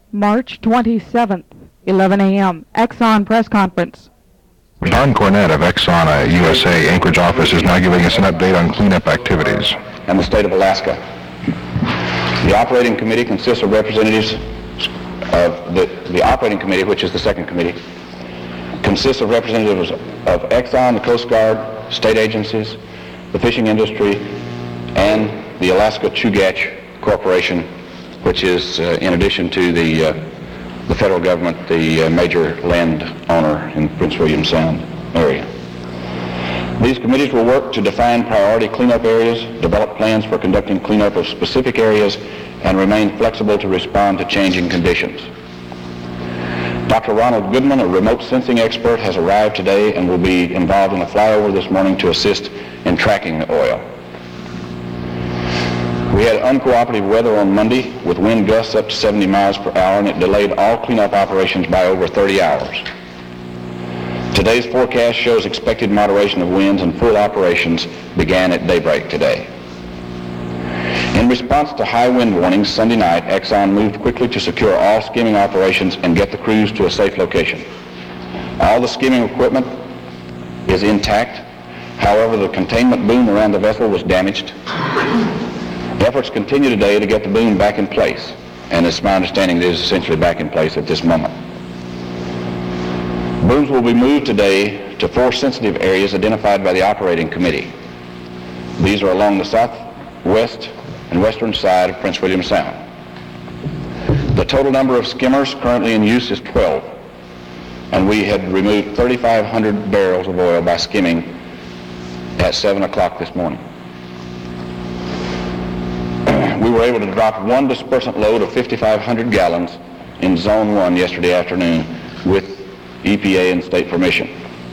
March 27th, 11 a.m. Exxon press conference. Don Cornett of Exxon USA Anchorage office is now giving us an update on cleanup activities. And the state of Alaska. The operating committee consists of representatives of the operating committee, which is the second committee, consists of representatives of Exxon, the Coast Guard, state agencies, the fishing industry, and the Alaska Chugach Corporation, which is, in addition to the federal government, the major landowner in Prince William Sound area. These committees will work to define priority cleanup areas, develop plans for conducting cleanup of specific areas, and remain flexible to respond to changing conditions. Dr. Ronald Goodman, a remote sensing expert, has arrived today and will be involved in a flyover this morning to assist in tracking the oil. We had uncooperative weather on Monday with wind gusts up to 70 miles per hour, and it delayed all cleanup operations by over 30 hours. Today's forecast shows expected moderation of winds, and full operations began at daybreak today. In response to high wind warnings Sunday night, Exxon moved quickly to secure all skimming operations and get the crews to a safe location. All the skimming equipment is intact. However, the containment boom around the vessel was damaged. Efforts continue today to get the boom back in place, and it's my understanding it is essentially back in place at this moment. Booms will be moved today to 4 sensitive areas identified by the operating committee. These are along the southwest and western side of Prince William Sound. The total number of skimmers currently in use is 12, and we had removed 3,500 barrels of oil by skimming at 7 o'clock this morning. We were able to drop one dispersant load of 5,500 gallons in Zone 1 yesterday afternoon with EPA and state permission.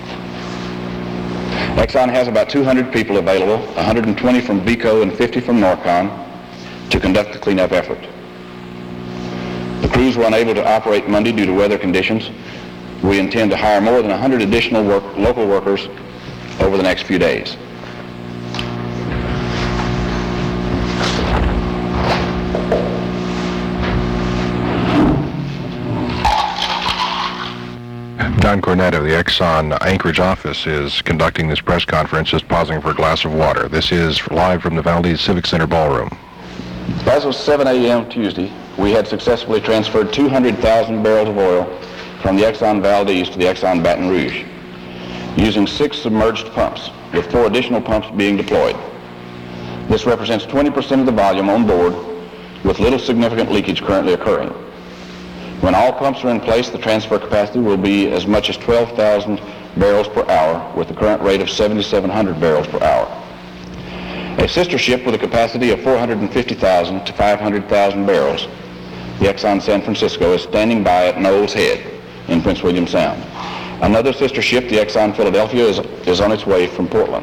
Exxon has about 200 people available, 120 from VECO and 50 from Norcon, to conduct the cleanup effort. The crews were unable to operate Monday due to weather conditions. We intend to hire more than 100 additional local workers over the next few days. Don Cornett of the Exxon Anchorage office is conducting this press conference, just pausing for a glass of water. This is live from the Valdez Civic Center ballroom. As of 7 a.m. Tuesday, we had successfully transferred 200,000 barrels of oil from the Exxon Valdez to the Exxon Baton Rouge, using 6 submerged pumps, with 4 additional pumps being deployed. This represents 20% of the volume on board, with little significant leakage currently occurring. When all pumps are in place, the transfer capacity will be as much as 12,000 barrels per hour, with the current rate of 7,700 barrels per hour. A sister ship with a capacity of 450,000 to 500,000 barrels, the Exxon San Francisco, is standing by at Knowles Head in Prince William Sound. Another sister ship, the Exxon Philadelphia, is on its way from Portland.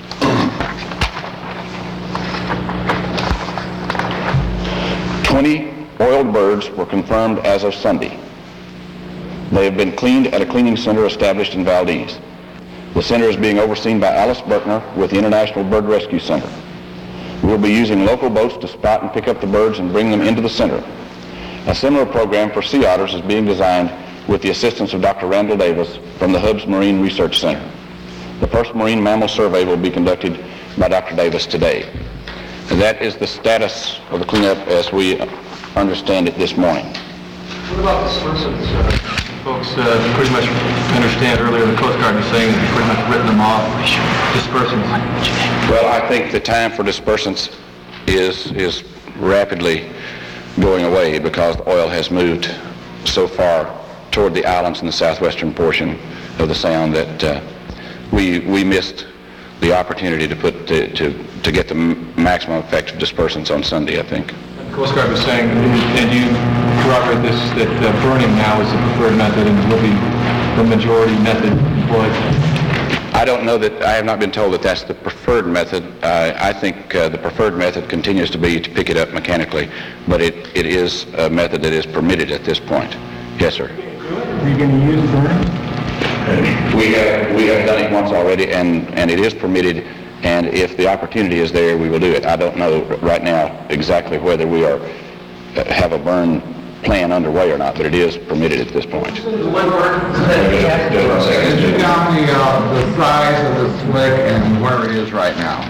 Oiled birds were confirmed as of Sunday. They have been cleaned at a cleaning center established in Valdez. The center is being overseen by Alice Berkner with the International Bird Rescue Center. We will be using local boats to spot and pick up the birds and bring them into the center. A similar program for sea otters is being designed with the assistance of Dr. Randall Davis from the Hubbs Marine Research Center. The first marine mammal survey will be conducted by Dr. Davis today. And that is the status of the cleanup as we understand it this morning. What about dispersants? Folks pretty much understand earlier the Coast Guard was saying that pretty much written them off. Dispersants. Well, I think the time for dispersants is rapidly going away because the oil has moved so far toward the islands in the southwestern portion of the Sound that we missed the opportunity to get the maximum effect of dispersants on Sunday, I think. The Coast Guard was saying, and you corroborate this, that burning now is the preferred method and will be the majority method employed. I don't know that, I have not been told that that's the preferred method. I think the preferred method continues to be to pick it up mechanically, but it is a method that is permitted at this point. Yes, sir. Are you going to use burning? We have done it once already, and it is permitted, and if the opportunity is there, we will do it. I don't know right now exactly whether we have a burn plan underway or not, but it is permitted at this point. Just 1 second. Did you count the size of the slick and where it is right now?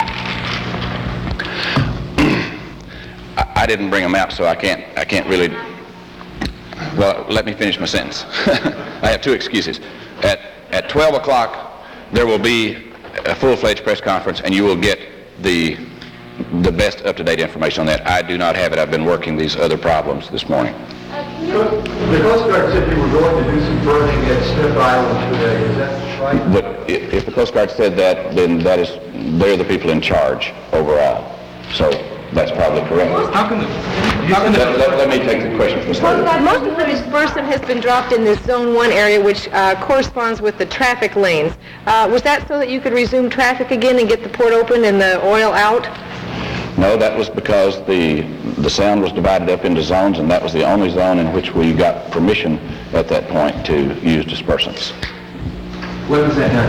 I didn't bring a map, so I can't really. Well, let me finish my sentence. I have 2 excuses. At 12 o'clock, there will be a full-fledged press conference, and you will get the best up-to-date information on that. I do not have it. I've been working these other problems this morning. The Coast Guard said you were going to do some burning at Smith Island today. Is that right? But if the Coast Guard said that, then they're the people in charge overall. So that's probably correct. Let me take the question from the start. Most of the dispersant has been dropped in this Zone 1 area, which corresponds with the traffic lanes. Was that so that you could resume traffic again and get the port open and the oil out? No, that was because the sound was divided up into zones, and that was the only zone in which we got permission at that point to use dispersants. When was that done?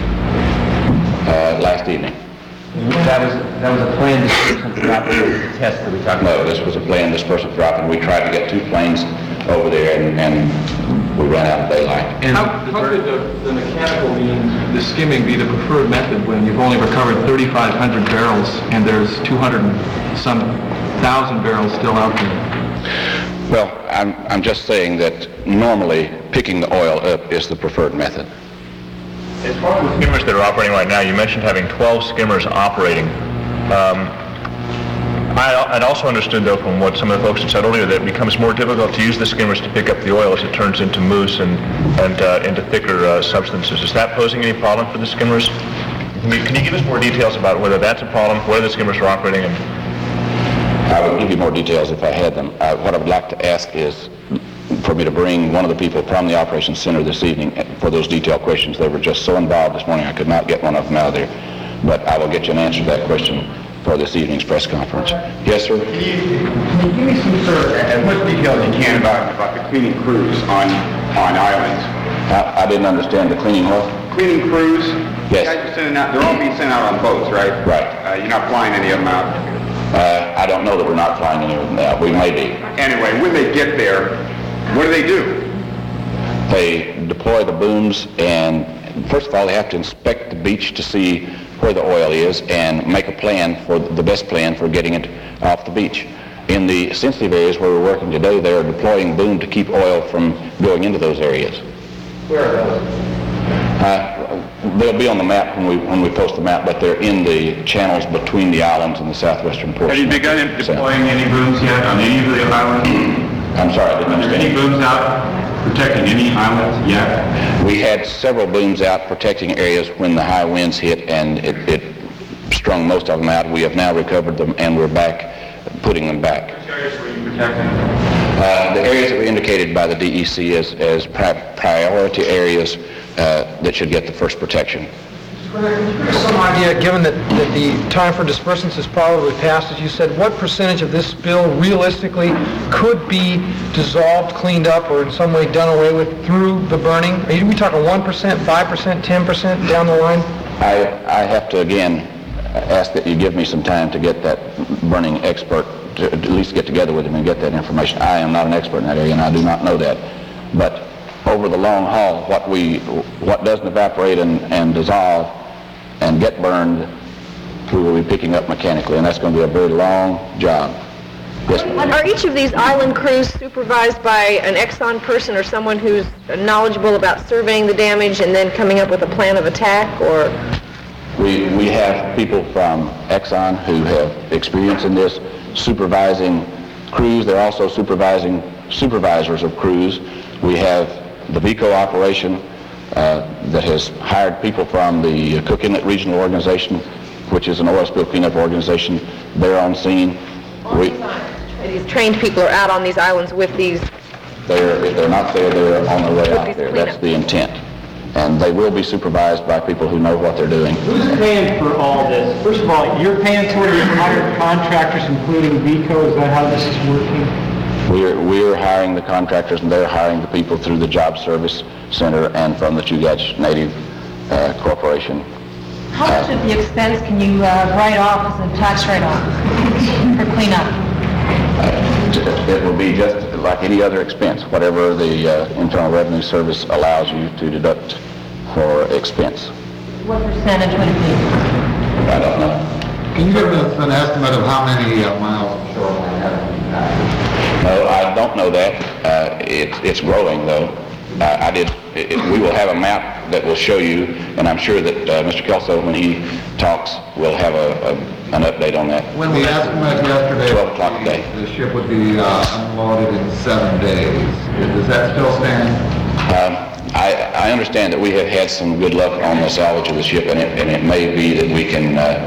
Last evening. That was a planned dispersant drop, or was it a test that we talked about? No, this was a planned dispersant drop, and we tried to get 2 planes over there, and we ran out of daylight. And how could the mechanical means, the skimming, be the preferred method when you've only recovered 3,500 barrels and there's 200 and some thousand barrels still out there? Well, I'm just saying that normally picking the oil up is the preferred method. As far as the skimmers that are operating right now, you mentioned having 12 skimmers operating. I'd also understood, though, from what some of the folks had said earlier, that it becomes more difficult to use the skimmers to pick up the oil as it turns into mousse and into thicker substances. Is that posing any problem for the skimmers? Can you give us more details about whether that's a problem, where the skimmers are operating? I would give you more details if I had them. What I would like to ask is for me to bring one of the people from the operations center this evening for those detailed questions. They were just so involved this morning I could not get one of them out of there. But I will get you an answer to that question for this evening's press conference. Yes, sir? Can you give me some sort of, as much detail as you can about the cleaning crews on islands? I didn't understand the cleaning what? Cleaning crews? Yes. You guys are sending out, they're all being sent out on boats, right? Right. You're not flying any of them out? I don't know that we're not flying any of them out. We may be. Anyway, when they get there, what do they do? They deploy the booms, and first of all, they have to inspect the beach to see where the oil is and make a plan for the best plan for getting it off the beach. In the sensitive areas where we're working today, they are deploying boom to keep oil from going into those areas. Where are those? They'll be on the map when we post the map, but they're in the channels between the islands and the southwestern portion. Have you begun deploying any booms yet on any of the islands? I'm sorry, I didn't Are there any understand. booms out protecting any islands yet? We had several booms out protecting areas when the high winds hit, and it strung most of them out. We have now recovered them, and we're back putting them back. Which areas were you protecting? The areas that were indicated by the DEC as priority areas that should get the first protection. Some idea, given that the time for dispersants is probably past, as you said, what percentage of this spill realistically could be dissolved, cleaned up, or in some way done away with through the burning? Are we talking 1%, 5%, 10% down the line? I have to, again, ask that you give me some time to get that burning expert, to at least get together with him and get that information. I am not an expert in that area, and I do not know that. But over the long haul, what doesn't evaporate and dissolve and get burned, we will be picking up mechanically, and that's going to be a very long job. Yes, ma'am. Are each of these island crews supervised by an Exxon person or someone who's knowledgeable about surveying the damage and then coming up with a plan of attack, or? We have people from Exxon who have experience in this, supervising crews. They're also supervisors of crews. We have the VICO operation that has hired people from the Cook Inlet Regional Organization, which is an oil spill cleanup organization. They're on scene. These trained people are out on these islands with these. If they're not there, they're on their way out there. That's the intent. And they will be supervised by people who know what they're doing. Who's paying for all this? First of all, you're paying for your hired contractors, including VICO. Is that how this is working? We're hiring the contractors, and they're hiring the people through the Job Service Center and from the Chugach Native Corporation. How much of the expense can you write off as a tax write-off for cleanup? It will be just like any other expense, whatever the Internal Revenue Service allows you to deduct for expense. What percentage would it be? I don't know. Can you give us an estimate of how many miles of shoreline have been impacted? No, I don't know that. It's growing, though. We will have a map that will show you, and I'm sure that Mr. Kelso, when he talks, will have an update on that. When the estimate yesterday, 12 o'clock today. The ship would be unloaded in 7 days. Does that still stand? I understand that we have had some good luck on the salvage of the ship, and it may be that we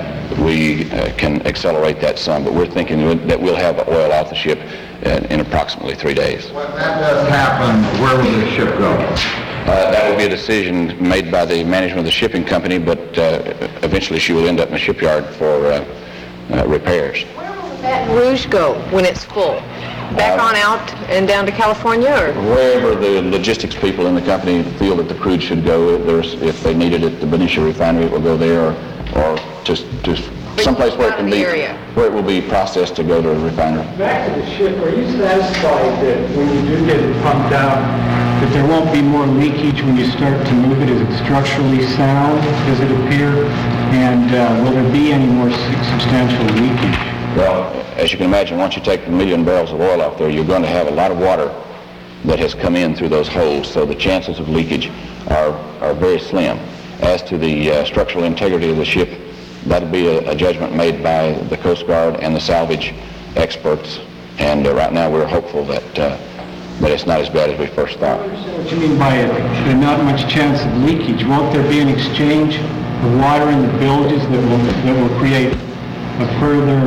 can accelerate that some, but we're thinking that we'll have the oil off the ship in approximately 3 days. When that does happen, where will the ship go? That will be a decision made by the management of the shipping company, but eventually she will end up in a shipyard for repairs. Where will Baton Rouge go when it's full? Back on out and down to California, or? Wherever the logistics people in the company feel that the crude should go, if they need it at the Benicia refinery, it will go there, or just someplace where it can be, where it will be processed to go to a refinery. Back to the ship, are you satisfied that when you do get it pumped out, that there won't be more leakage when you start to move it? Is it structurally sound, does it appear? And will there be any more substantial leakage? Well, as you can imagine, once you take the 1 million barrels of oil off there, you're going to have a lot of water that has come in through those holes, so the chances of leakage are very slim. As to the structural integrity of the ship, that'll be a judgment made by the Coast Guard and the salvage experts, and right now we're hopeful that it's not as bad as we first thought. I understand what you mean by it. There's not much chance of leakage. Won't there be an exchange of water in the bilges that will create a further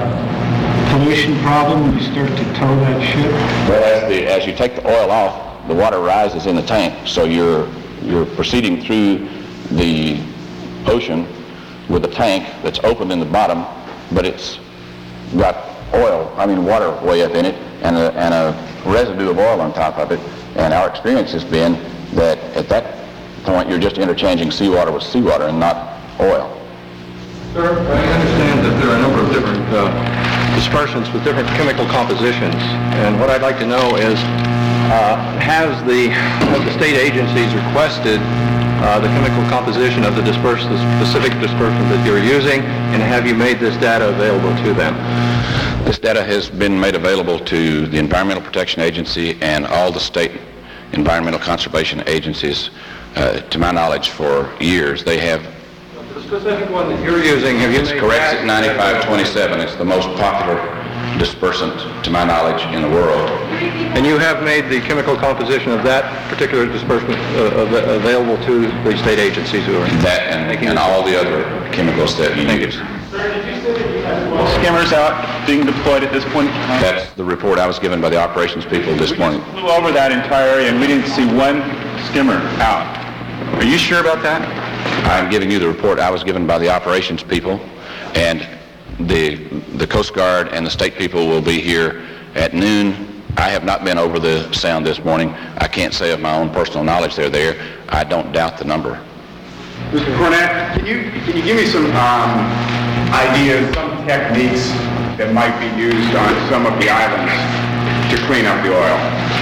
pollution problem when you start to tow that ship? Well, as you take the oil off, the water rises in the tank, so you're proceeding through the ocean with a tank that's open in the bottom, but it's got water way up in it, and a residue of oil on top of it. And our experience has been that at that point you're just interchanging seawater with seawater and not oil. Sir, I understand that there are a number of different dispersants with different chemical compositions, and what I'd like to know is, have the state agencies requested the chemical composition of the specific dispersant that you're using, and have you made this data available to them? This data has been made available to the Environmental Protection Agency and all the state environmental conservation agencies, to my knowledge, for years. They have. The specific one that you're using, have you It's Corexit 9527. It's the most popular dispersant, to my knowledge, in the world. And you have made the chemical composition of that particular dispersant available to the state agencies who are that and all the other chemicals that you use. Skimmers out being deployed at this point in time? That's the report I was given by the operations people this morning. We flew over that entire area and we didn't see one skimmer out. Are you sure about that? I'm giving you the report I was given by the operations people, and the Coast Guard and the state people will be here at noon. I have not been over the sound this morning. I can't say of my own personal knowledge they're there. I don't doubt the number. Mr. Cornett, can you give me some ideas, some techniques that might be used on some of the islands to clean up the oil?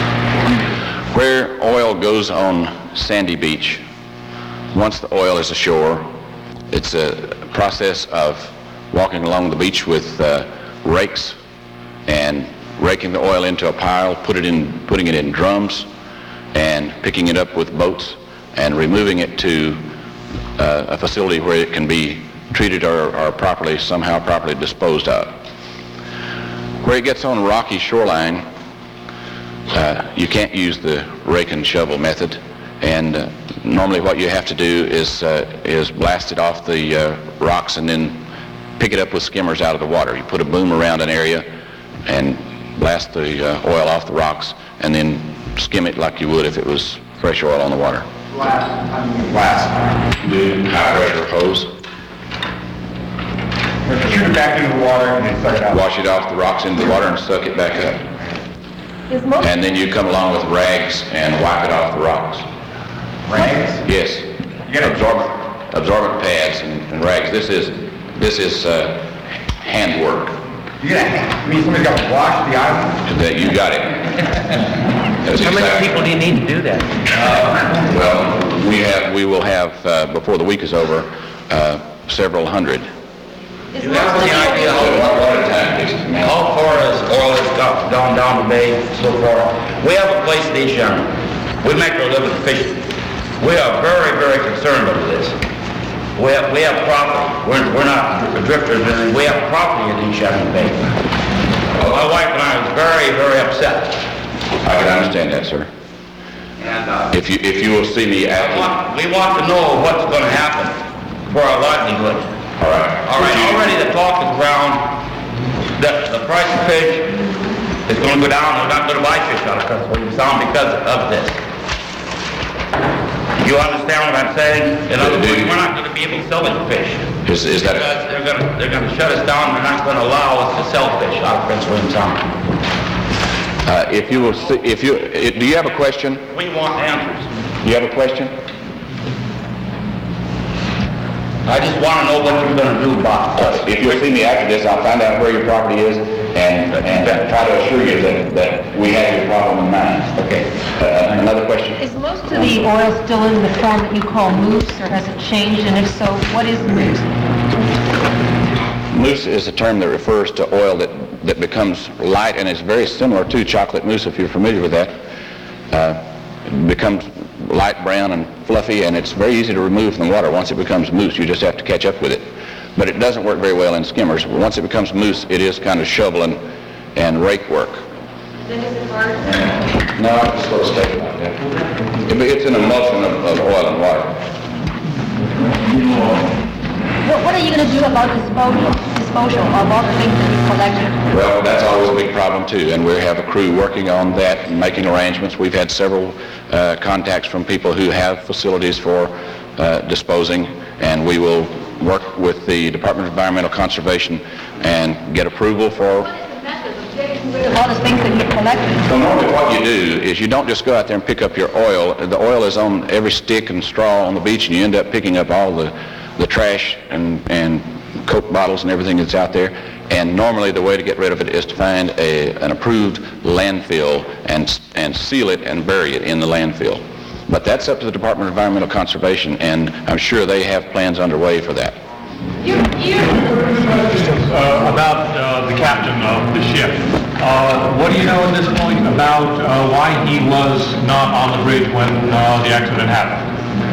Where oil goes on Sandy Beach, once the oil is ashore, it's a process of walking along the beach with rakes and raking the oil into a pile, putting it in drums, and picking it up with boats and removing it to a facility where it can be treated or somehow properly disposed of. Where it gets on rocky shoreline, you can't use the rake and shovel method, and normally what you have to do is blast it off the rocks and then pick it up with skimmers out of the water. You put a boom around an area and blast the oil off the rocks and then skim it like you would if it was fresh oil on the water. Blast. The high pressure hose. Shoot it back into the water and then suck it out. Wash it off the rocks into the water and suck it back up. And then you come along with rags and wipe it off the rocks. Rags? Yes. You got absorbent pads and rags. This is handwork. You mean somebody's got to wash the island? That you got it. How many people do you need to do that? Well, we will have, before the week is over, several hundred. Do you have any idea how far as oil has gone down the bay so far? We have a place in East Young. We make our living fishing. We are very, very concerned over this. We have property. We're not drifters, and we have property in East Young Bay. My wife and I was very, very upset. I can understand that, sir. And if you will see me after... We want to know what's going to happen for our livelihood. All right. Already the talk is around that the price of fish is going to go down. They're not going to buy fish out of Prince William Sound because of this. You understand what I'm saying? In other words, we're not going to be able to sell any fish. Is that because they're going to shut us down. They're not going to allow us to sell fish out of Prince William Sound. If you will see, do you have a question? We want answers. You have a question? I just want to know what you're going to do about it. If you'll see me after this, I'll find out where your property is and try to assure you that we have your problem in mind. Okay. Another question? Is most of the oil still in the form that you call mousse, or has it changed? And if so, what is mousse? Mousse is a term that refers to oil that becomes light, and it's very similar to chocolate mousse, if you're familiar with that. It becomes light brown and fluffy, and it's very easy to remove from the water. Once it becomes mousse, you just have to catch up with it. But it doesn't work very well in skimmers. Once it becomes mousse, it is kind of shovel and rake work. Then is it hard? No, it's sort of steady like that. It's an emulsion of oil and water. What are you going to do about disposal of all the things that you've collected? Well, that's always a big problem too, and we have a crew working on that and making arrangements. We've had several contacts from people who have facilities for disposing, and we will work with the Department of Environmental Conservation and get approval for... What is the method of getting rid of all the things that you've collected? So normally what you do is you don't just go out there and pick up your oil. The oil is on every stick and straw on the beach, and you end up picking up all the trash and Coke bottles and everything that's out there. And normally the way to get rid of it is to find an approved landfill and seal it and bury it in the landfill. But that's up to the Department of Environmental Conservation, and I'm sure they have plans underway for that. About the captain of the ship. What do you know at this point about why he was not on the bridge when the accident happened?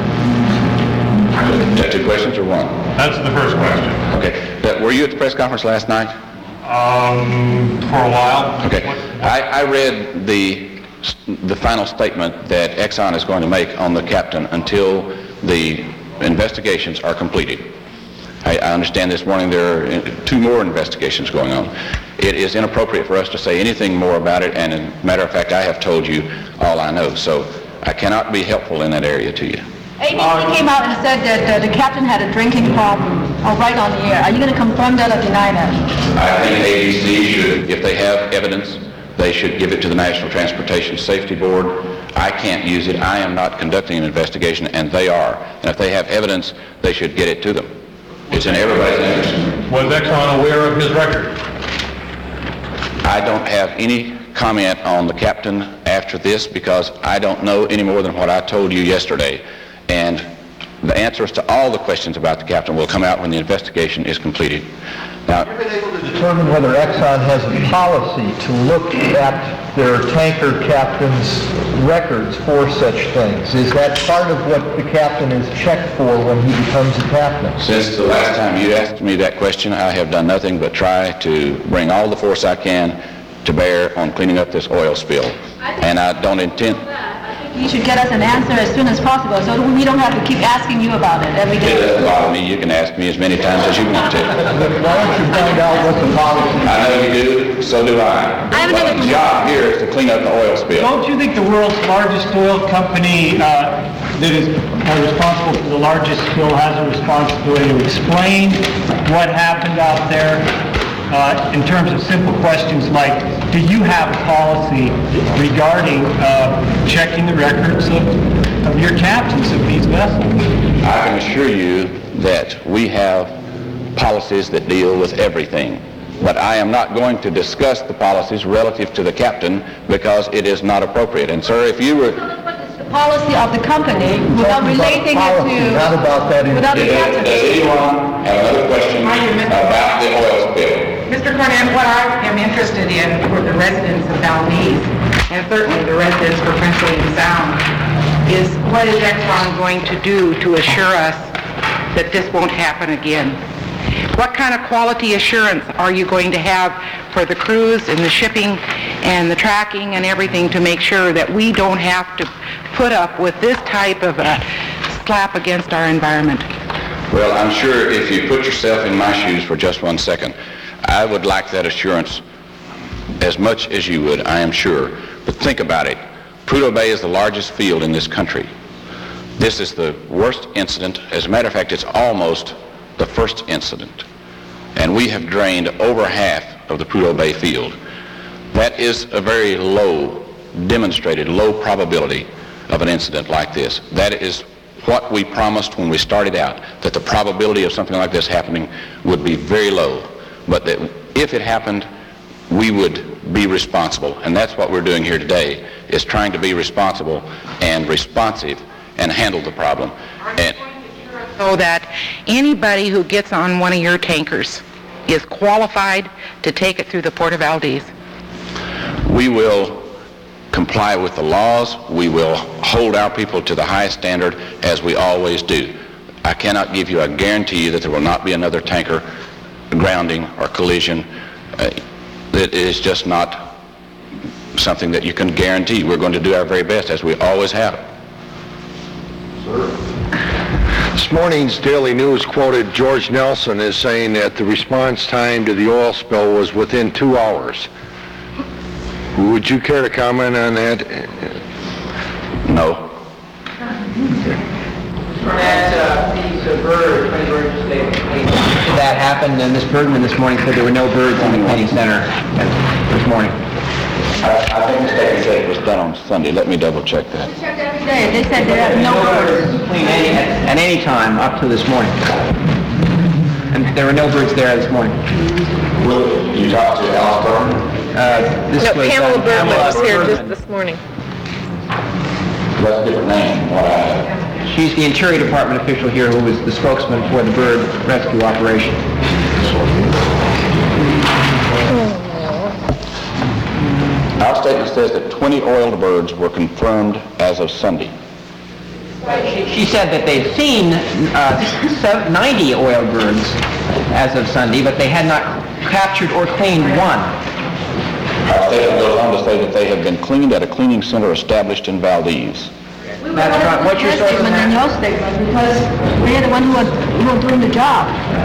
Is that two questions or one? That's the first question. Okay. Were you at the press conference last night? For a while. Okay. I read the final statement that Exxon is going to make on the captain until the investigations are completed. I understand this morning there are 2 more investigations going on. It is inappropriate for us to say anything more about it, and as a matter of fact, I have told you all I know, so I cannot be helpful in that area to you. ABC came out and said that the captain had a drinking problem right on the air. Are you going to confirm that or deny that? I think ABC should, if they have evidence, they should give it to the National Transportation Safety Board. I can't use it. I am not conducting an investigation, and they are. And if they have evidence, they should get it to them. It's in everybody's interest. Was Exxon aware of his record? I don't have any comment on the captain after this because I don't know any more than what I told you yesterday. And the answers to all the questions about the captain will come out when the investigation is completed. Now, have you been able to determine whether Exxon has a policy to look at their tanker captain's records for such things? Is that part of what the captain is checked for when he becomes a captain? Since the last time you asked me that question, I have done nothing but try to bring all the force I can to bear on cleaning up this oil spill. And I don't intend... You should get us an answer as soon as possible so we don't have to keep asking you about it every day. It doesn't bother me. You can ask me as many times as you want to. Why don't you find out what the policy is? I know you do. So do I. But the job here is to clean up the oil spill. Don't you think the world's largest oil company that is responsible for the largest spill has a responsibility to explain what happened out there in terms of simple questions like, do you have a policy regarding checking the records of your captains of these vessels? I can assure you that we have policies that deal with everything. But I am not going to discuss the policies relative to the captain because it is not appropriate. And sir, if you were... The policy of the company without relating it to... Not about that. Without the captain. Does anyone have another question about the oil spill? Mr. Cornett, what I am interested in for the residents of Valdez, and certainly the residents for Prince William Sound, is what is Exxon going to do to assure us that this won't happen again? What kind of quality assurance are you going to have for the crews and the shipping and the tracking and everything to make sure that we don't have to put up with this type of a slap against our environment? Well, I'm sure if you put yourself in my shoes for just 1 second, I would like that assurance as much as you would, I am sure. But think about it. Prudhoe Bay is the largest field in this country. This is the worst incident. As a matter of fact, it's almost the first incident. And we have drained over half of the Prudhoe Bay field. That is a very low, demonstrated low probability of an incident like this. That is what we promised when we started out, that the probability of something like this happening would be very low. But that if it happened, we would be responsible. And that's what we're doing here today, is trying to be responsible and responsive and handle the problem. And so that anybody who gets on one of your tankers is qualified to take it through the Port of Valdez? We will comply with the laws. We will hold our people to the highest standard, as we always do. I cannot give you a guarantee that there will not be another tanker grounding or collision. That is just not something that you can guarantee. We're going to do our very best, as we always have. This morning's Daily News quoted George Nelson as saying that the response time to the oil spill was within 2 hours. Would you care to comment on that? No. That happened, and Ms. Bergman this morning said there were no birds in the cleaning center this morning. I think Ms. Becky said it was done on Sunday. Let me double check that. They checked every day. They said there are no birds. Clean at any time up to this morning. And there were no birds there this morning. You talked to Alice Bergman? Pamela Bergman was here just this morning. That's a different name from what I have. She's the Interior Department official here who was the spokesman for the bird rescue operation. Our statement says that 20 oiled birds were confirmed as of Sunday. She said that they've seen 90 oiled birds as of Sunday, but they had not captured or cleaned one. Our statement goes on to say that they have been cleaned at a cleaning center established in Valdez. That's right. What's your statement and your statement? Because they're the one who are doing the job.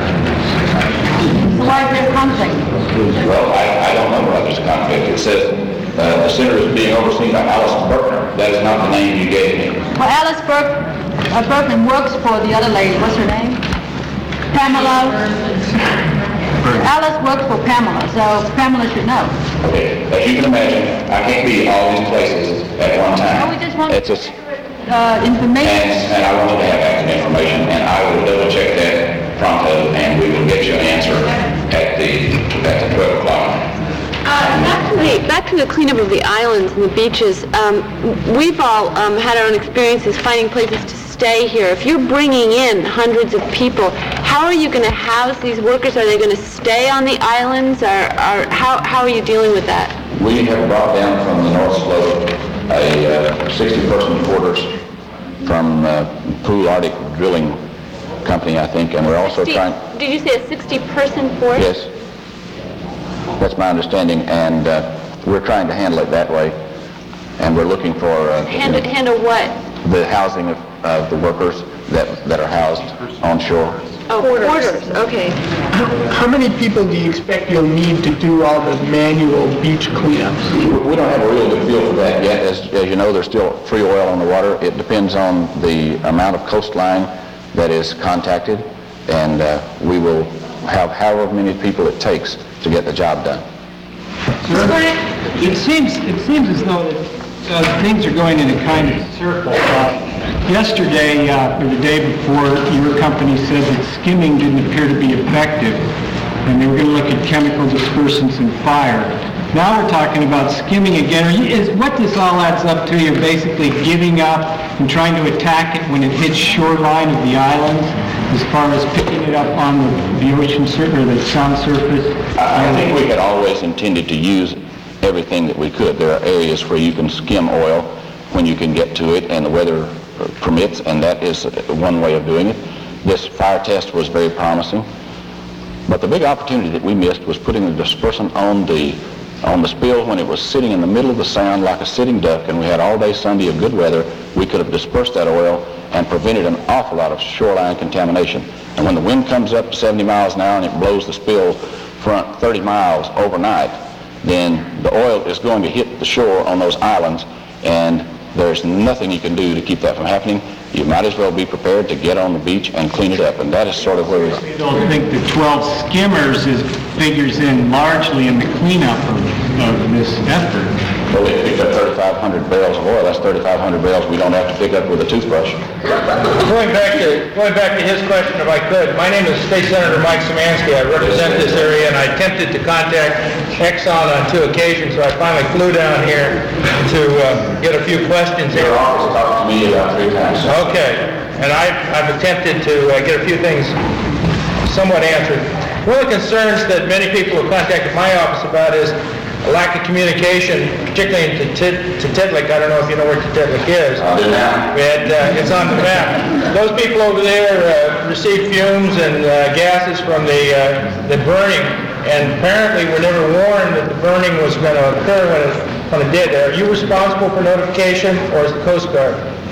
So why is there conflict? Well, I don't know whether there's a conflict. It says the center is being overseen by Alice Bergman. That is not the name you gave me. Well, Alice Bergman works for the other lady. What's her name? Pamela. Alice works for Pamela, so Pamela should know. Okay, as you can imagine, I can't be all these places at one time. No, we just want information. And I wanted to have active information, and I will double check that pronto, and we will get you an answer at the 12 o'clock. Back to the cleanup of the islands and the beaches. We've all had our own experiences finding places to stay here. If you're bringing in hundreds of people, how are you going to house these workers? Are they going to stay on the islands? How are you dealing with that? We have brought down from the North Slope a 60-person quarters from Pool Arctic Drilling Company, I think, and we're also trying... Did you say a 60-person force? Yes. That's my understanding, and we're trying to handle it that way, and we're looking for... handle what? The housing of the workers that are housed on shore. Oh, quarters. Okay. How many people do you expect you'll need to do all the manual beach cleanups? We don't have a real good feel for that yet. As you know, there's still free oil on the water. It depends on the amount of coastline that is contacted, and we will have however many people it takes to get the job done. It seems as though that things are going in a kind of circle. Yesterday, or the day before, your company said that skimming didn't appear to be effective. and they were going to look at chemical dispersants and fire. Now we're talking about skimming again. What this all adds up to, you're basically giving up and trying to attack it when it hits shoreline of the islands, as far as picking it up on the ocean surface or the sound surface? I think we had always intended to use everything that we could. There are areas where you can skim oil when you can get to it and the weather permits, and that is one way of doing it. This fire test was very promising. But the big opportunity that we missed was putting the dispersant on the spill when it was sitting in the middle of the sound like a sitting duck, and we had all day Sunday of good weather. We could have dispersed that oil and prevented an awful lot of shoreline contamination. And when the wind comes up to 70 miles an hour and it blows the spill front 30 miles overnight, then the oil is going to hit the shore on those islands, and there's nothing you can do to keep that from happening. You might as well be prepared to get on the beach and clean it up, and that is sort of where we are. I don't think the 12 skimmers figures in largely in the cleanup of this effort. Well, we picked up 3,500 barrels of oil. That's 3,500 barrels we don't have to pick up with a toothbrush. Going back to his question, if I could, my name is State Senator Mike Szymanski. I represent this area, and I attempted to contact Exxon on 2 occasions, so I finally flew down here to get a few questions here. Your office talked to me about 3 times. Okay, and I've attempted to get a few things somewhat answered. One of the concerns that many people have contacted my office about is a lack of communication, particularly in Titlik. I don't know if you know where Titlik is. It's on the map. Those people over there receive fumes and gases from the burning, and apparently were never warned that the burning was going to occur when it did. Are you responsible for notification, or is the Coast Guard?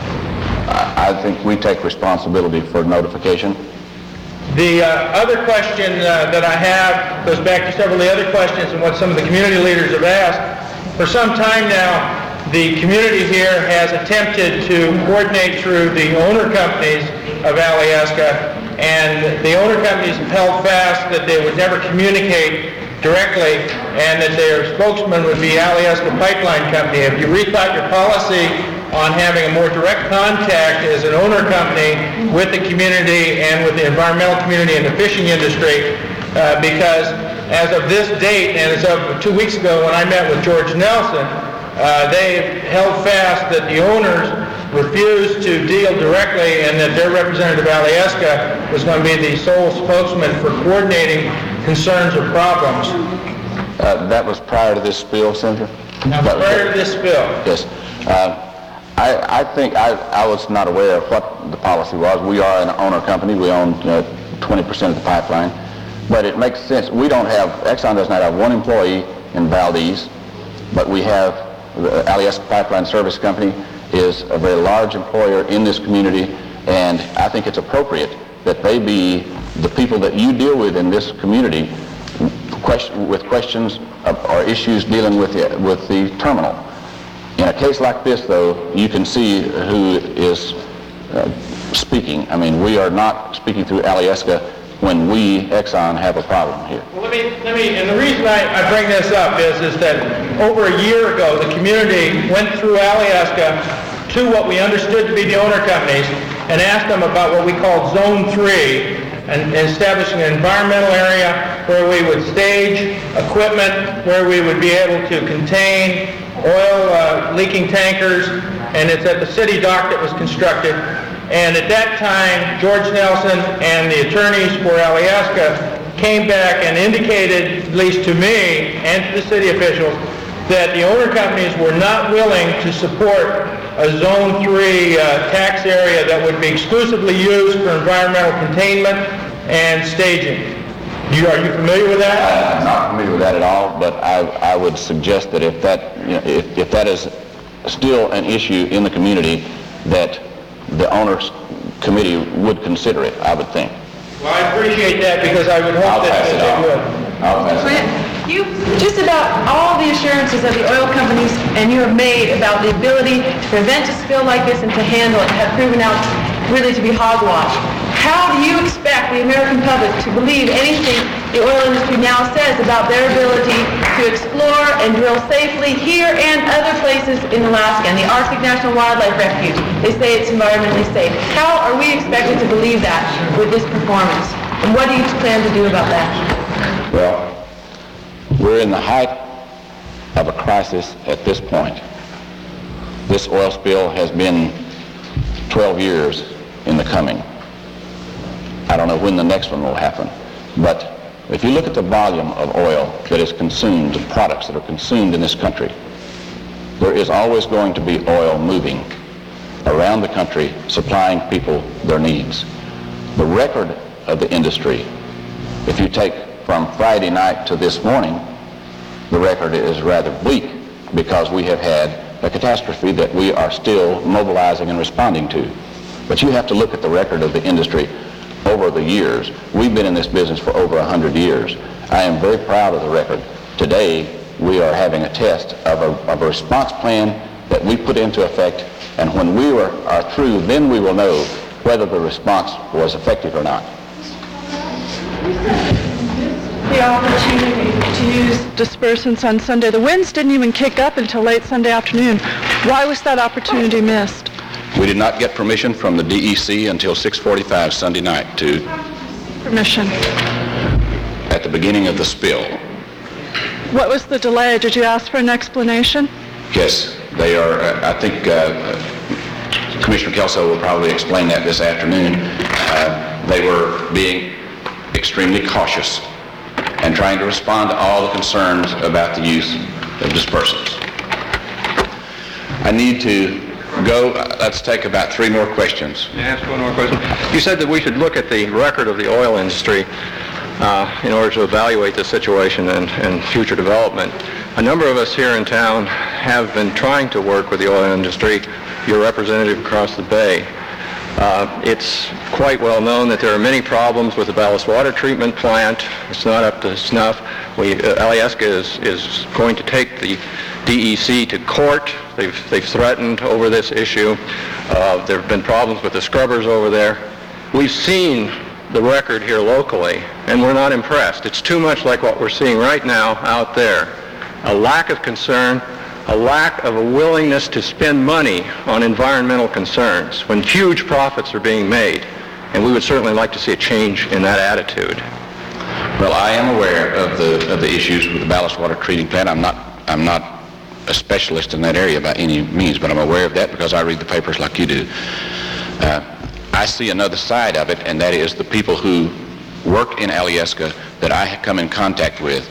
I think we take responsibility for notification. The other question that I have goes back to several of the other questions and what some of the community leaders have asked. For some time now, the community here has attempted to coordinate through the owner companies of Alyeska, and the owner companies have held fast that they would never communicate directly and that their spokesman would be Alyeska Pipeline Company. Have you rethought your policy on having a more direct contact as an owner company with the community and with the environmental community and the fishing industry? Because as of this date, and as of 2 weeks ago when I met with George Nelson, they held fast that the owners refused to deal directly and that their representative Alyeska was going to be the sole spokesman for coordinating concerns or problems. That was prior to this spill, Senator? Prior to this spill. Yes. I think I was not aware of what the policy was. We are an owner company. We own 20% of the pipeline. But it makes sense. Exxon does not have one employee in Valdez, but we have the Alyeska Pipeline Service Company is a very large employer in this community, and I think it's appropriate that they be the people that you deal with in this community with questions or issues dealing with the terminal. In a case like this, though, you can see who is speaking. I mean, we are not speaking through Alyeska when we, Exxon, have a problem here. Well, let me, and the reason I bring this up is that over a year ago, the community went through Alyeska to what we understood to be the owner companies and asked them about what we called Zone 3, and establishing an environmental area where we would stage equipment, where we would be able to contain oil leaking tankers, and it's at the city dock that was constructed. And at that time, George Nelson and the attorneys for Alyeska came back and indicated, at least to me and to the city officials, that the owner companies were not willing to support a Zone 3 tax area that would be exclusively used for environmental containment and staging. Are you familiar with that? I'm not familiar with that at all, but I would suggest that if that is still an issue in the community, that the owners committee would consider it, I would think. Well, I appreciate that because I would hope that they would. I'll pass it on. You, just about all the assurances that the oil companies and you have made about the ability to prevent a spill like this and to handle it have proven out really to be hogwash. How do you expect the American public to believe anything the oil industry now says about their ability to explore and drill safely here and other places in Alaska and the Arctic National Wildlife Refuge? They say it's environmentally safe. How are we expected to believe that with this performance? And what do you plan to do about that? Well, we're in the height of a crisis at this point. This oil spill has been 12 years in the coming. I don't know when the next one will happen, but if you look at the volume of oil that is consumed, the products that are consumed in this country, there is always going to be oil moving around the country, supplying people their needs. The record of the industry, if you take from Friday night to this morning, the record is rather bleak because we have had a catastrophe that we are still mobilizing and responding to. But you have to look at the record of the industry over the years. We've been in this business for over 100 years. I am very proud of the record. Today, we are having a test of a response plan that we put into effect, and when we are through, then we will know whether the response was effective or not. The opportunity to use dispersants on Sunday. The winds didn't even kick up until late Sunday afternoon. Why was that opportunity missed? We did not get permission from the DEC until 6:45 Sunday night to... Permission. At the beginning of the spill. What was the delay? Did you ask for an explanation? Yes, they are, I think Commissioner Kelso will probably explain that this afternoon. They were being extremely cautious and trying to respond to all the concerns about the use of dispersants. I need to go, let's take about 3 more questions. May I ask one more question? You said that we should look at the record of the oil industry in order to evaluate the situation and future development. A number of us here in town have been trying to work with the oil industry, your representative across the bay. It's quite well known that there are many problems with the ballast water treatment plant. It's not up to snuff. Alyeska is going to take the DEC to court. They've threatened over this issue. There have been problems with the scrubbers over there. We've seen the record here locally, and we're not impressed. It's too much like what we're seeing right now out there. A lack of concern, a lack of a willingness to spend money on environmental concerns when huge profits are being made. And we would certainly like to see a change in that attitude. Well, I am aware of the issues with the ballast water treating plant. I'm not a specialist in that area by any means, but I'm aware of that because I read the papers like you do. I see another side of it, and that is the people who work in Alyeska that I come in contact with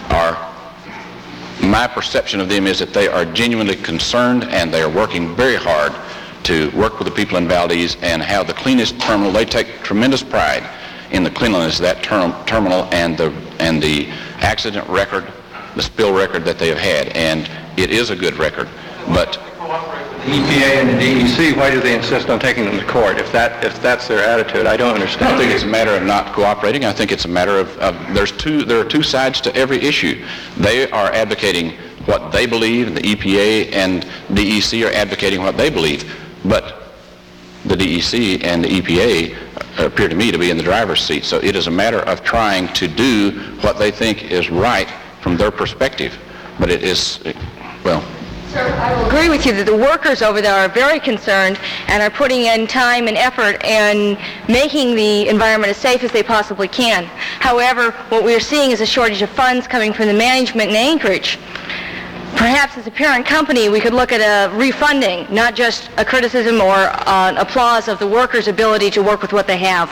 my perception of them is that they are genuinely concerned, and they are working very hard to work with the people in Valdez and have the cleanest terminal. They take tremendous pride in the cleanliness of that terminal and the accident record, the spill record that they have had, and it is a good record. But the EPA and the DEC, why do they insist on taking them to court? If that's their attitude, I don't understand. I don't think it's a matter of not cooperating. I think it's a matter of there are 2 sides to every issue. They are advocating what they believe, and the EPA and DEC are advocating what they believe. But the DEC and the EPA appear to me to be in the driver's seat. So it is a matter of trying to do what they think is right from their perspective. But it is, well... Sir, I will agree with you that the workers over there are very concerned and are putting in time and effort in making the environment as safe as they possibly can. However, what we are seeing is a shortage of funds coming from the management in Anchorage. Perhaps as a parent company, we could look at a refunding, not just a criticism or an applause of the workers' ability to work with what they have.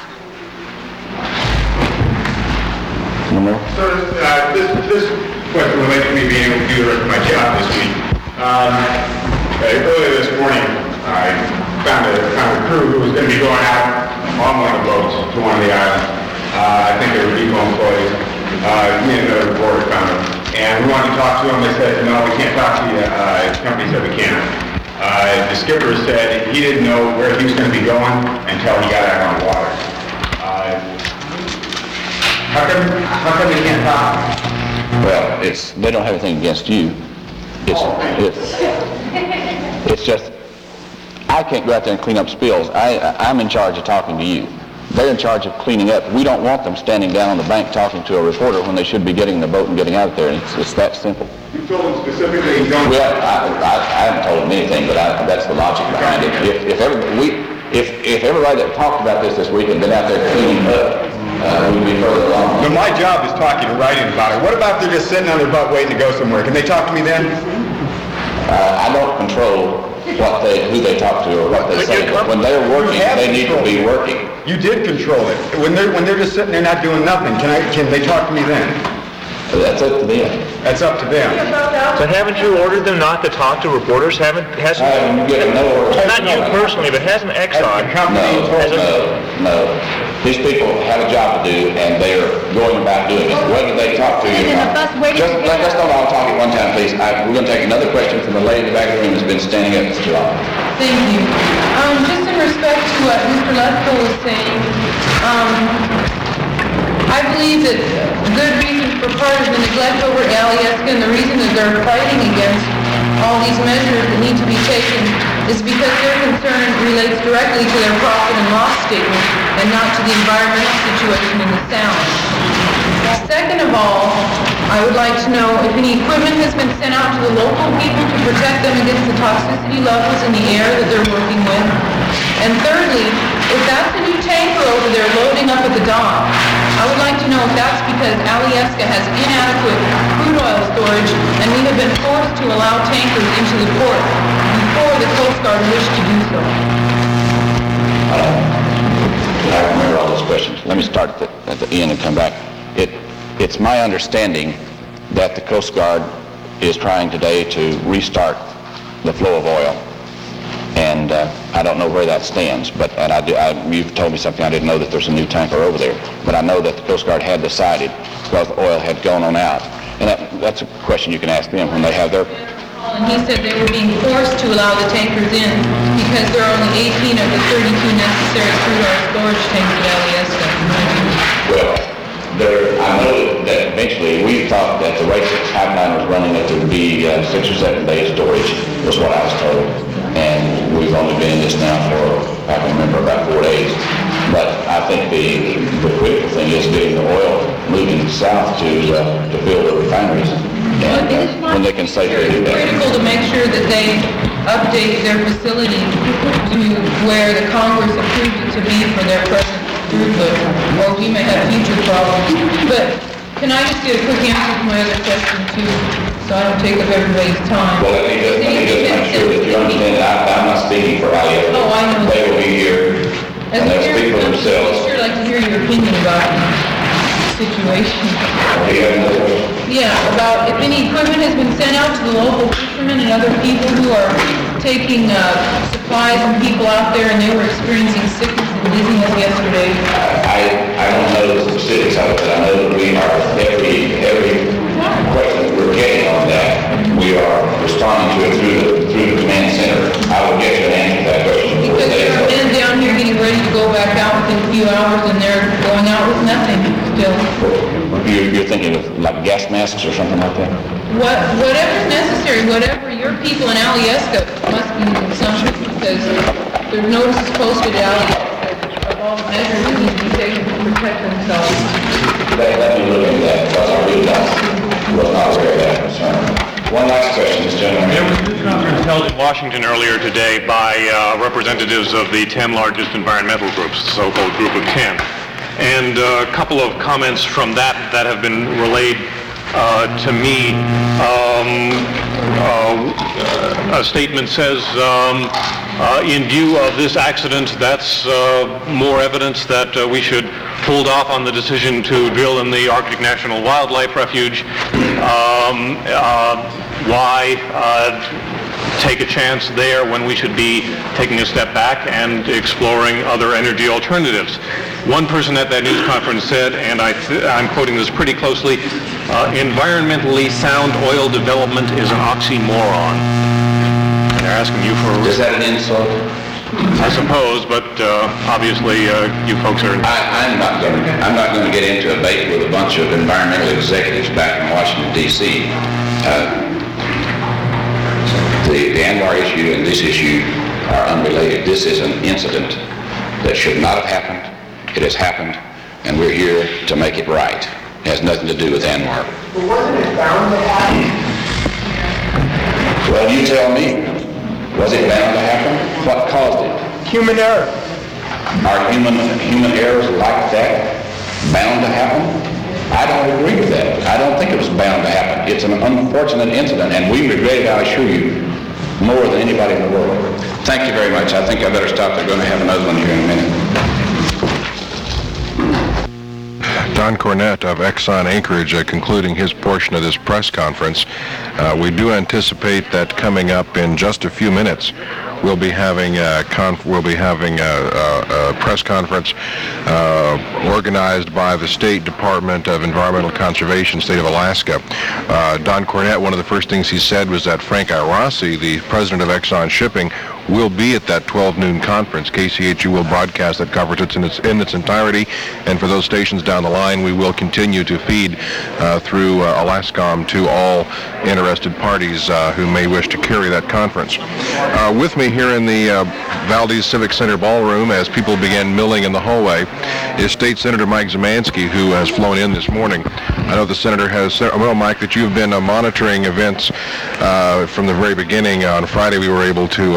Sir, this question relates to me being able to do the rest of my job this week. Earlier this morning, I found a crew who was going to be going out on one of the boats to one of the islands. I think they were depot employees. Me and another reporter found them. And we wanted to talk to them. They said, no, we can't talk to you. The company said we can't. The skipper said he didn't know where he was going to be going until he got out on the water. How come they can't talk? Well, they don't have anything against you. It's just, I can't go out there and clean up spills. I'm in charge of talking to you. They're in charge of cleaning up. We don't want them standing down on the bank talking to a reporter when they should be getting in the boat and getting out there. It's that simple. You told them specifically you don't... Well, I haven't told them anything, but that's the logic behind it. If everybody that talked about this week had been out there cleaning up, we'd be further along. But my job is talking and writing about it. What about if they're just sitting on their butt waiting to go somewhere? Can they talk to me then? I don't control who they talk to or what they say. But when they're working, they need to be working. You did control it. When they're just sitting there not doing nothing, can they talk to me then? That's up to them. That's up to them. But haven't you ordered them not to talk to reporters? Hasn't given no orders. Not you personally, but hasn't Exxon? No. These people have a job to do, and they're going about doing it. Whether they talk to you or not. Let's not all talk at one time, please. We're going to take another question from the lady in the back of the room who's been standing up too long. Thank you. Just in respect to what Mr. Lefko was saying, I believe that good reason for part of the neglect over Alyeska, and the reason that they're fighting against all these measures that need to be taken is because their concern relates directly to their profit and loss statement and not to the environmental situation in the sound. Second of all, I would like to know if any equipment has been sent out to the local people to protect them against the toxicity levels in the air that they're working with. And thirdly, if that's a new tanker over there loading up at the dock, I would like to know if that's because Alyeska has inadequate crude oil storage and we have been forced to allow tankers into the port before the Coast Guard wished to do so. I remember all those questions. Let me start at the end and come back. It's my understanding that the Coast Guard is trying today to restart the flow of oil. And I don't know where that stands, you've told me something I didn't know, that there's a new tanker over there. But I know that the Coast Guard had decided, because the oil had gone on out. And that's a question you can ask them when they have their... And he said they were being forced to allow the tankers in because there are only 18 of the 32 necessary crude oil storage tanks at Alyeska. Well, I know that eventually we thought that the rate that pipeline was running it would be 6 or 7 days storage, was what I was told. And we've only been in this now for, I can remember, about 4 days. But I think the critical thing is getting the oil moving south to fill the refineries. And when they can safely do that. It's critical to make sure that they update their facility to where the Congress approved it to be for their present throughput, or we may have future problems. But can I just get a quick answer to my other question too, so I don't take up everybody's time? Well, let me just make sure that you understand that I'm not speaking for Alyeska. Oh, I know. They will be here, and they'll speak for themselves. I'd sure like to hear your opinion about the situation. Do you have another question? Yeah, about if any equipment has been sent out to the local fishermen and other people who are taking supplies and people out there, and they were experiencing sickness and dizziness yesterday. I don't know the specifics of it, but I know that we are, every question that we're getting on that, we are responding to it through the command center. I will get you an answer to that question. Because there are men down here getting ready to go back out within a few hours, and they're going out with nothing still. You're thinking of like gas masks or something like that? Whatever's necessary, whatever your people in Alyeska must be using something, because there's notices posted at Alyeska of all the measures that need to be taken to protect themselves. Let me look into that, because I really was not aware of that concern. One last question, Mr. Gentleman. There was a news conference held in Washington earlier today by representatives of the 10 largest environmental groups, the so-called Group of 10. And a couple of comments from that have been relayed to me. A statement says, in view of this accident, that's more evidence that we should hold off on the decision to drill in the Arctic National Wildlife Refuge. Why take a chance there when we should be taking a step back and exploring other energy alternatives? One person at that news conference said, and I'm quoting this pretty closely, environmentally sound oil development is an oxymoron. And they're asking you for... Is that an insult? I suppose, but obviously you folks are... I'm not going to get into a debate with a bunch of environmental executives back in Washington, D.C. The ANWR issue and this issue are unrelated. This is an incident that should not have happened. It has happened, and we're here to make it right. It has nothing to do with ANWR. But wasn't it bound to happen? Well, you tell me. Was it bound to happen? What caused it? Human error. Are human errors like that bound to happen? I don't agree with that. I don't think it was bound to happen. It's an unfortunate incident, and we regret it, I assure you, more than anybody in the world. Thank you very much. I think I better stop. They're going to have another one here in a minute. Don Cornette of Exxon Anchorage concluding his portion of this press conference. We do anticipate that coming up in just a few minutes, we'll be having a press conference organized by the State Department of Environmental Conservation, State of Alaska. Don Cornette, one of the first things he said was that Frank Irasi, the president of Exxon Shipping, will be at that 12 noon conference. KCHU will broadcast that conference in its entirety, and for those stations down the line, we will continue to feed through Alascom to all interested parties who may wish to carry that conference. With me here in the Valdez Civic Center ballroom, as people begin milling in the hallway, is State Senator Mike Zemansky, who has flown in this morning. I know the senator has, well, Mike, that you've been monitoring events from the very beginning. On Friday, we were able to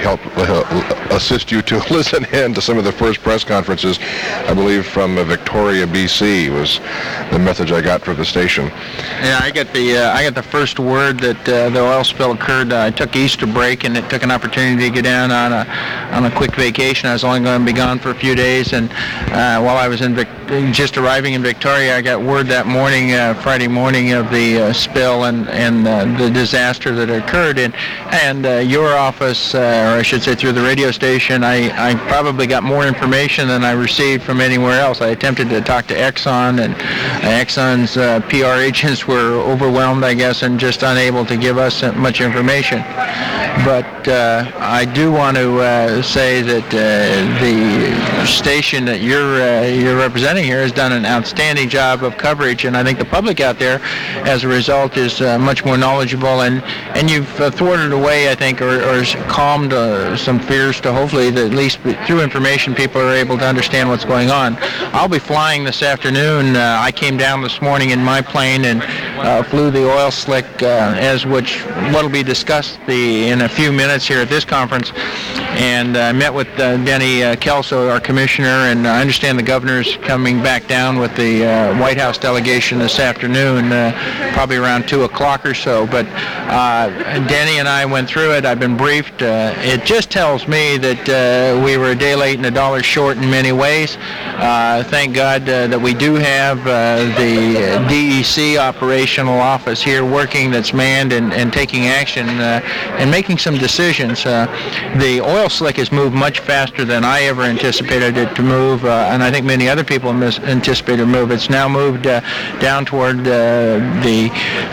assist you to listen in to some of the first press conferences, I believe from Victoria, BC, was the message I got from the station. Yeah, I got the first word that the oil spill occurred. I took Easter break, and it took an opportunity to get down on a quick vacation. I was only going to be gone for a few days, and while I was just arriving in Victoria, I got word that morning, Friday morning, of the spill and the disaster that occurred. And your office, or I should say through the radio station, I probably got more information than I received from anywhere else. I attempted to talk to Exxon, and Exxon's PR agents were overwhelmed, I guess, and just unable to give us much information. But I do want to say that the station that you're representing here has done an outstanding job of coverage, and I think the public out there, as a result, is much more knowledgeable, and you've thwarted away, I think, or calmed some fears to hopefully that at least through information people are able to understand what's going on. I'll be flying this afternoon. I came down this morning in my plane and flew the oil slick, what'll be discussed in a few minutes here at this conference, and I met with Denny Kelso, our commissioner, and I understand the governor's coming back down with the White House delegation this afternoon, probably around 2 o'clock or so. But Denny and I went through it. I've been briefed. It just tells me that we were a day late and a dollar short in many ways. Thank God that we do have the DEC operational office here working, that's manned and taking action and making some decisions. The oil slick has moved much faster than I ever anticipated it to move, and I think many other people anticipated it to move. It's now moved down toward the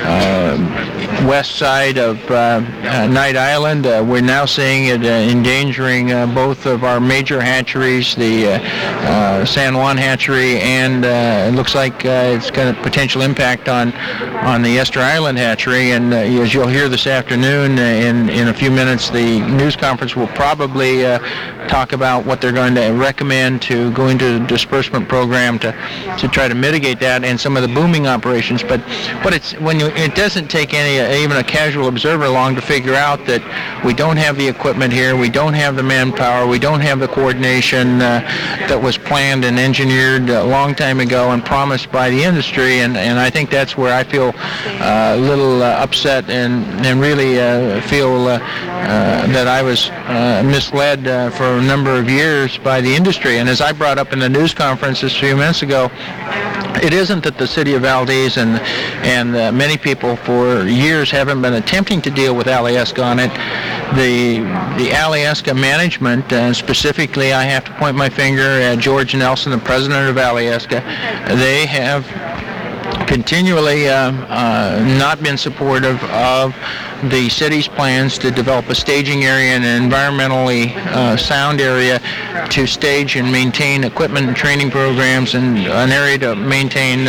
west side of Knight Island. We're now seeing it endangering both of our major hatcheries, the San Juan hatchery, and it looks like it's got a potential impact on the Esther Island hatchery. And as you'll hear this afternoon, in a few minutes, the news conference will probably talk about what they're going to recommend to go into the disbursement program to try to mitigate that and some of the booming operations. But it doesn't take even a casual observer long to figure out that we don't have the equipment here, we don't have the manpower, we don't have the coordination that was planned and engineered a long time ago and promised by the industry, and I think that's where I feel a little upset and really feel that I was misled for a number of years by the industry. And as I brought up in the news conference a few minutes ago, it isn't that the city of Valdez and many people for years haven't been attempting to deal with Alyeska on it. The Alyeska management, specifically I have to point my finger at George Nelson, the president of Alyeska, they have continually not been supportive of the city's plans to develop a staging area and an environmentally sound area to stage and maintain equipment and training programs, and an area to maintain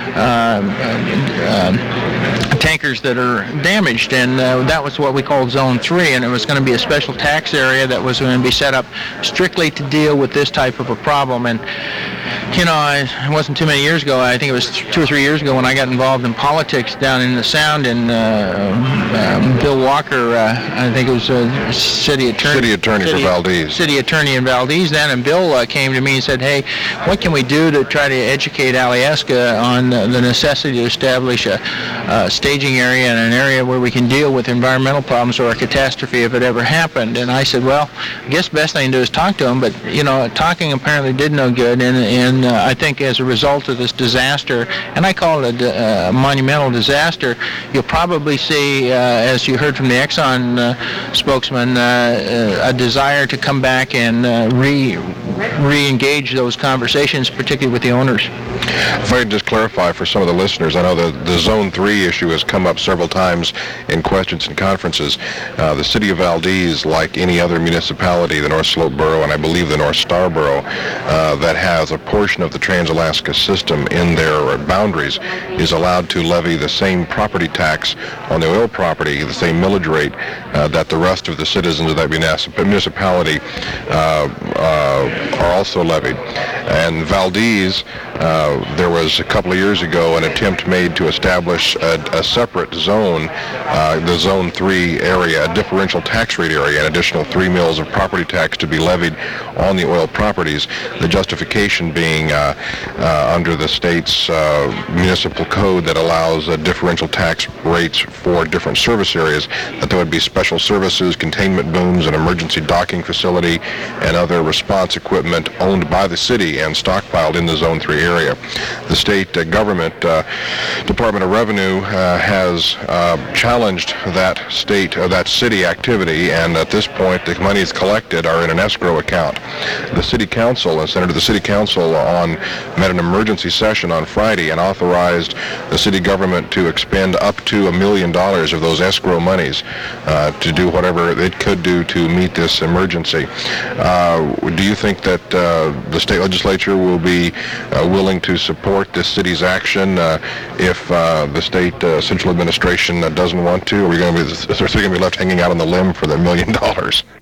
tankers that are damaged, and that was what we called Zone 3, and it was going to be a special tax area that was going to be set up strictly to deal with this type of a problem. And you know, it wasn't too many years ago, I think it was 2 or 3 years ago, when I got involved in politics down in the Sound, and Bill Walker, I think it was city attorney. City attorney for Valdez. City attorney in Valdez then, and Bill came to me and said, hey, what can we do to try to educate Alyeska on the necessity to establish a staging area and an area where we can deal with environmental problems or a catastrophe if it ever happened? And I said, well, I guess the best thing to do is talk to him, but, talking apparently did no good, and I think as a result of this disaster, and I call it a monumental disaster, you'll probably see, as you heard from the Exxon spokesman, a desire to come back and re-engage those conversations, particularly with the owners. If I could just clarify for some of the listeners, I know the Zone 3 issue has come up several times in questions and conferences. The city of Valdez, like any other municipality, the North Slope Borough and I believe the North Star Borough, that has a portion of the Trans-Alaska system in their boundaries, is allowed to levy the same property tax on the oil property, the same millage rate that the rest of the citizens of that municipality are also levied. And Valdez, there was a couple of years ago an attempt made to establish a separate zone, the Zone 3 area, a differential tax rate area, an additional 3 mills of property tax to be levied on the oil properties. The justification being under the state's municipal code that allows differential tax rates for different service areas, that there would be special services, containment booms, an emergency docking facility, and other response equipment owned by the city and stockpiled in the Zone 3 area. The state government, Department of Revenue, has challenged that city activity, and at this point the monies collected are in an escrow account. The City Council and Senator, the City Council met an emergency session on Friday and authorized the city government to expend up to $1 million of those escrow monies to do whatever it could do to meet this emergency. Do you think that the state legislature will be willing to support this city's action if the state central administration doesn't want to? Or are we going to be left hanging out on the limb for the $1 million?